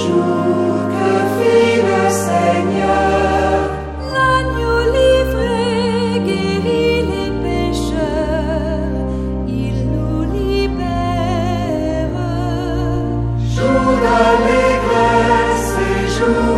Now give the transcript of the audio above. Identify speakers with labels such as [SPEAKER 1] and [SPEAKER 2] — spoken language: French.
[SPEAKER 1] jour que fit le Seigneur.
[SPEAKER 2] L'agneau livré guérit les pécheurs, il nous libère.
[SPEAKER 1] Jour d'allégresse et jour